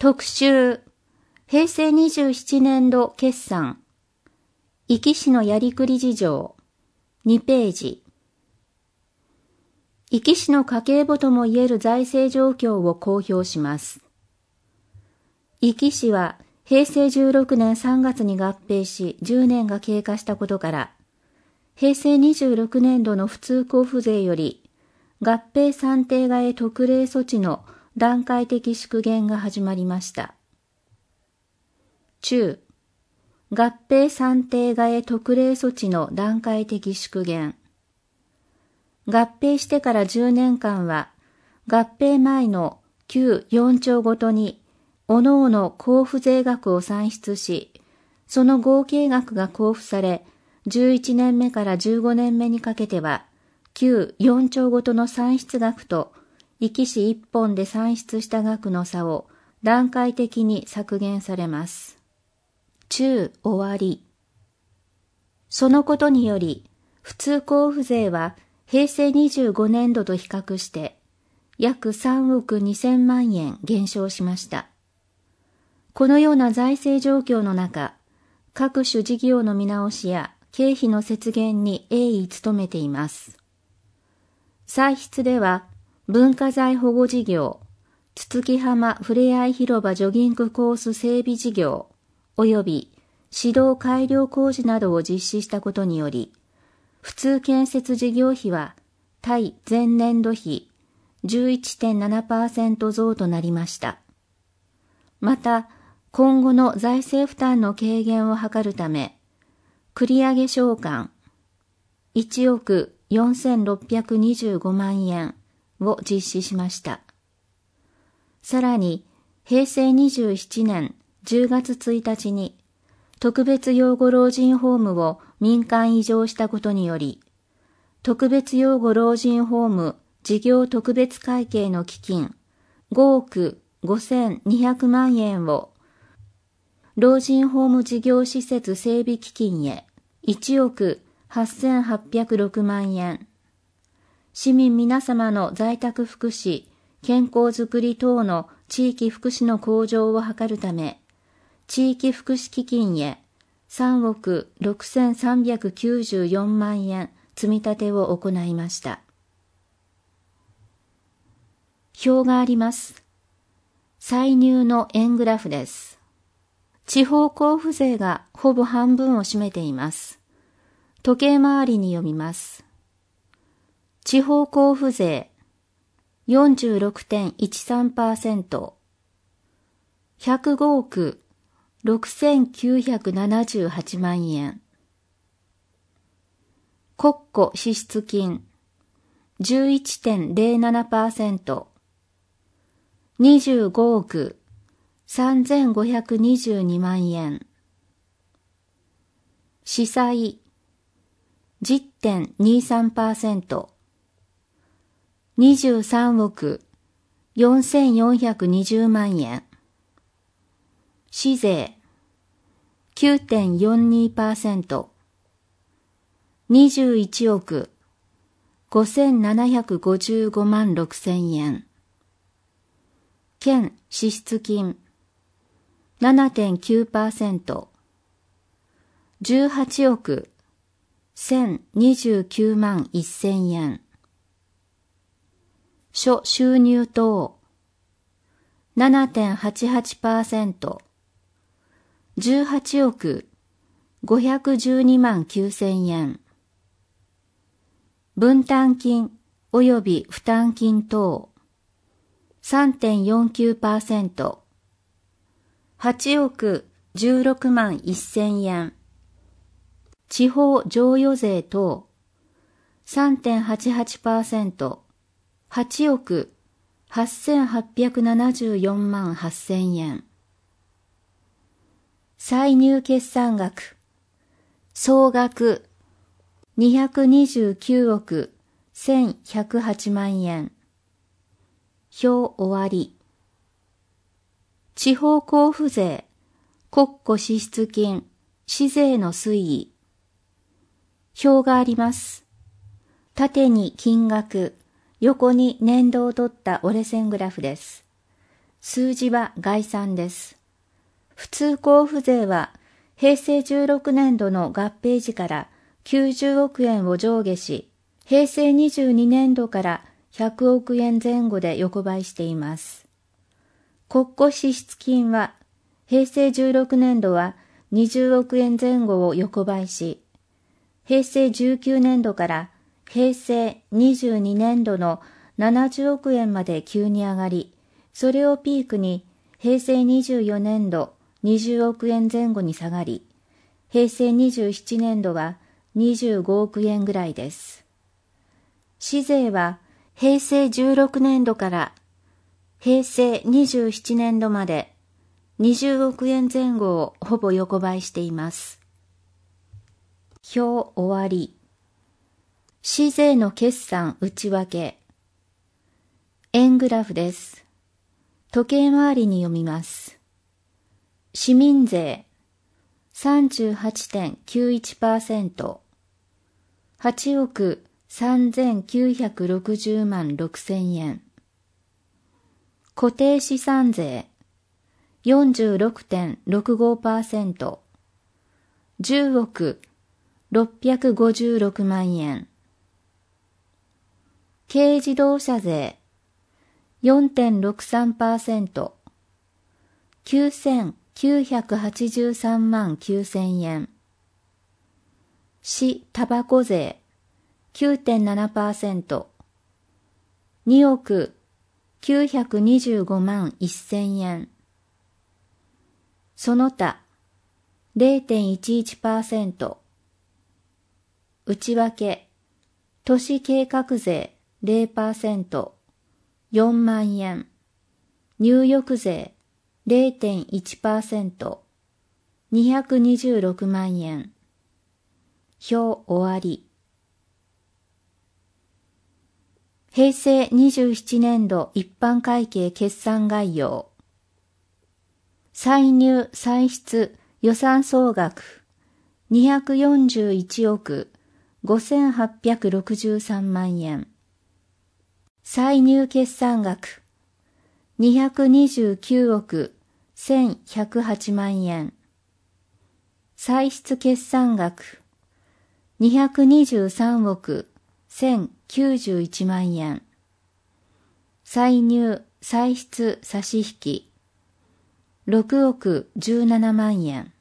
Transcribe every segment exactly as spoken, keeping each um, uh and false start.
特集、平成にじゅうななねん度決算、壱岐市のやりくり事情、にページ。壱岐市の家計簿ともいえる財政状況を公表します。壱岐市は平成じゅうろくねんさんがつに合併しじゅうねんが経過したことから、平成にじゅうろくねん度の普通交付税より合併算定替え特例措置の段階的縮減が始まりました。中、合併算定替え特例措置の段階的縮減。合併してからじゅうねんかんは、合併前の旧よんちょうごとに、各々交付税額を算出し、その合計額が交付され、じゅういちねんめからじゅうごねんめにかけては、旧よんちょうごとの算出額と、壱岐市一本で算出した額の差を段階的に削減されます。中終わり。そのことにより、普通交付税は平成にじゅうごねん度と比較して、約さんおくにせんまんえん減少しました。このような財政状況の中、各種事業の見直しや経費の節減に鋭意努めています。歳出では、文化財保護事業、筒木浜ふれあい広場ジョギングコース整備事業、および市道改良工事などを実施したことにより、普通建設事業費は対前年度比 じゅういってんななパーセント 増となりました。また、今後の財政負担の軽減を図るため、繰上償還いちおくよんせんろっぴゃくにじゅうごまんえんを実施しました。さらに、平成にじゅうななねんじゅうがつついたちに特別養護老人ホームを民間移譲したことにより、特別養護老人ホーム事業特別会計の基金ごおくごせんにひゃくまんえんを老人ホーム事業施設整備基金へいちおくはっせんはっぴゃくろくまんえん、市民皆様の在宅福祉、健康づくり等の地域福祉の向上を図るため、地域福祉基金へさんおくろくせんさんびゃくきゅうじゅうよんまんえん積み立てを行いました。表があります。歳入の円グラフです。地方交付税がほぼ半分を占めています。時計回りに読みます。地方交付税 よんじゅうろくてんいちさんパーセント、ひゃくごおくろくせんきゅうひゃくななじゅうはちまんえん。国庫支出金 じゅういちてんぜろななパーセント、にじゅうごおくさんぜんごひゃくにじゅうにまんえん。市債 じゅってんにさんパーセント、にじゅうさんおくよんせんよんひゃくにじゅうまんえん。市税 きゅうてんよんにパーセント、にじゅういちおくごせんななひゃくごじゅうごまんろくせんえん。県支出金 ななてんきゅうパーセント、じゅうはちおくせんにじゅうきゅうまんせんえん。諸収入等 ななてんはちはちパーセント、じゅうはちおくごひゃくじゅうにまんきゅうせんえん。分担金及び負担金等 さんてんよんきゅうパーセント、はちおくじゅうろくまんせんえん。地方譲与税等 さんてんはちはちパーセント、はちおくはっせんはっぴゃくななじゅうよんまんはっせんえん。歳入決算額総額にひゃくにじゅうきゅうおくせんひゃくはちまんえん。表終わり。地方交付税、国庫支出金、市税の推移。表があります。縦に金額、横に年度を取った折れ線グラフです。 数字は概算です。普通交付税は平成じゅうろくねんどの合併時からきゅうじゅうおくえんを上下し、平成にじゅうにねんどからひゃくおくえんぜん後で横ばいしています。国庫支出金は平成じゅうろくねんどはにじゅうおくえんぜん後を横ばいし、平成じゅうきゅうねんどから平成にじゅうにねんどのななじゅうおくえんまで急に上がり、それをピークに平成にじゅうよねんどにじゅうおくえんぜん後に下がり、平成にじゅうななねんどはにじゅうごおくえんぐらいです。市税は平成じゅうろくねんどから平成にじゅうななねんどまでにじゅうおくえんぜん後をほぼ横ばいしています。表終わり。市税の決算内訳。円グラフです。時計回りに読みます。市民税 さんじゅうはちてんきゅういちパーセント、はちおくさんぜんきゅうひゃくろくじゅうまんろくせんえん。固定資産税 よんじゅうろくてんろくごパーセント、じゅうおくろっぴゃくごじゅうろくまんえん。軽自動車税 よんてんろくさんパーセント、きゅうせんきゅうひゃくはちじゅうさんまんきゅうせんえん。市タバコ税 きゅうてんななパーセント、におくきゅうひゃくにじゅうごまんせんえん。その他 れいてんいちいちパーセント。内訳都市計画税 れいパーセント、よんまんえん。入浴税 れいてんいちパーセント、にひゃくにじゅうろくまんえん。表終わり。平成にじゅうななねんど一般会計決算概要。歳入歳出予算総額にひゃくよんじゅういちおくごせんはっぴゃくろくじゅうさんまんえん。歳入決算額にひゃくにじゅうきゅうおくせんひゃくはちまんえん。歳出決算額にひゃくにじゅうさんおくせんきゅうじゅういちまんえん。歳入歳出差し引きろくおくじゅうななまんえん。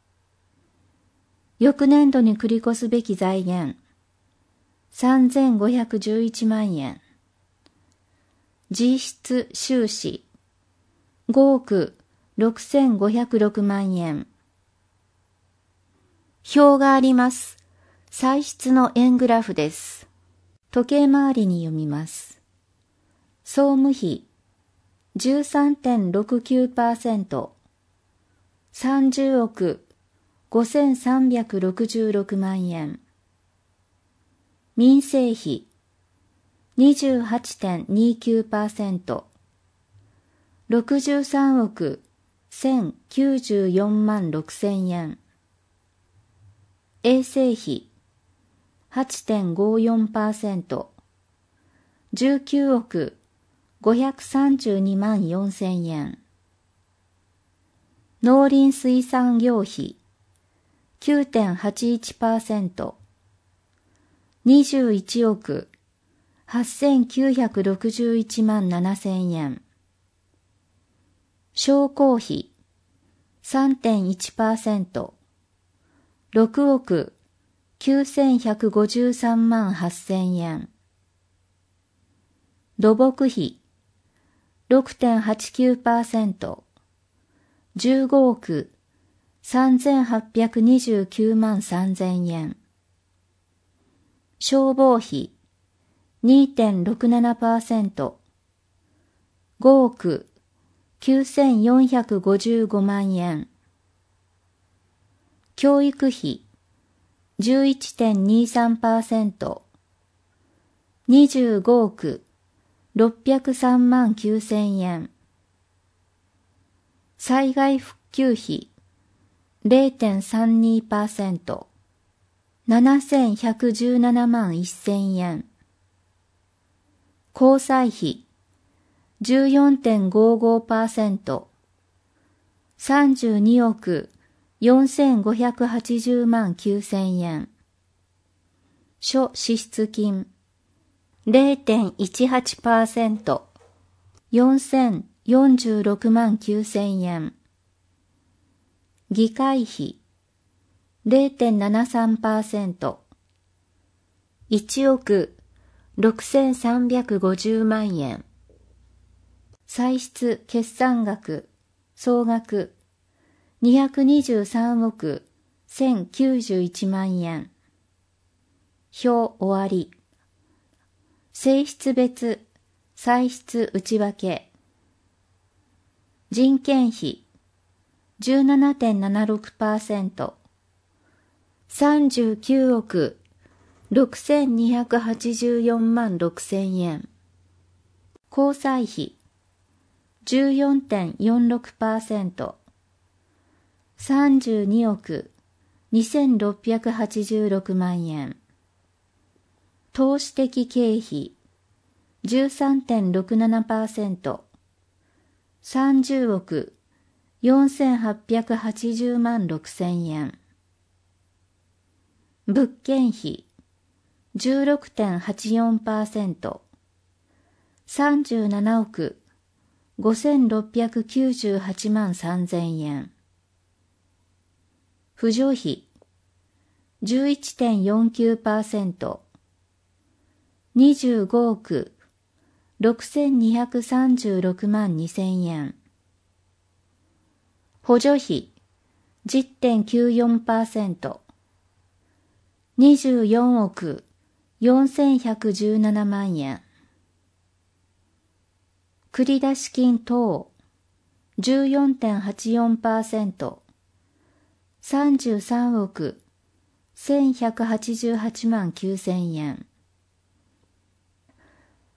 翌年度に繰り越すべき財源さんぜんごひゃくじゅういちまんえん。実質収支ごおくろくせんごひゃくろくまんえん。表があります。歳出の円グラフです。時計回りに読みます。総務費 じゅうさんてんろくきゅうパーセント、さんじゅうおくごせんさんびゃくろくじゅうろくまんえん。民生費 にじゅうはちてんにきゅうパーセント、ろくじゅうさんおくせんきゅうじゅうよんまんろくせんえん。衛生費 はちてんごよんパーセント、じゅうきゅうおくごひゃくさんじゅうにまんよんせんえん。農林水産業費 きゅうてんはちいちパーセント、にじゅういちおくはっせんきゅうひゃくろくじゅういちまんななせんえん。商工費 さんてんいちパーセント、ろくおくきゅうせんひゃくごじゅうさんまんはっせんえん。土木費 ろくてんはちきゅうパーセント、じゅうごおくさんぜんはっぴゃくにじゅうきゅうまんさんぜんえん。消防費 にてんろくななパーセント、ごおくきゅうせんよんひゃくごじゅうごまんえん。教育費 じゅういちてんにさんパーセント、にじゅうごおくろっぴゃくさんまんきゅうせんえん。災害復旧費 れいてんさんにパーセント、ななせんひゃくじゅうななまんせんえん。交際費じゅうよんてんごじゅうごパーセント、さんじゅうにおくよんせんごひゃくはちじゅうまんきゅうせんえん。諸支出金 れいてんいちはちパーセント、よんせんよんじゅうろくまんきゅうせんえん。議会費 れいてんななさんパーセント、いちおくろくせんさんびゃくごじゅうまんえん。歳出決算額総額にひゃくにじゅうさんおくせんきゅうじゅういちまんえん。表終わり。性質別歳出内訳。人件費 じゅうななてんななろくパーセント、さんじゅうきゅうおくろくせんにひゃくはちじゅうよんまんろくせんえん。交際費 じゅうよんてんよんろくパーセント、さんじゅうにおくにせんろっぴゃくはちじゅうろくまんえん。投資的経費 じゅうさんてんろくななパーセント、さんじゅうおくよんせんはっぴゃくはちじゅうまんろくせんえん。物件費 じゅうろくてんはちよんパーセント、さんじゅうななおくごせんろっぴゃくきゅうじゅうはちまんさんぜんえん。扶助費 じゅういちてんよんきゅうパーセント、にじゅうごおくろくせんにひゃくさんじゅうろくまんにせんえん。補助費 じゅってんきゅうよんパーセント、にじゅうよんおくよんせんひゃくじゅうななまんえん。繰出金等 じゅうよんてんはちよんパーセント、さんじゅうさんおくせんひゃくはちじゅうはちまんきゅうせんえん。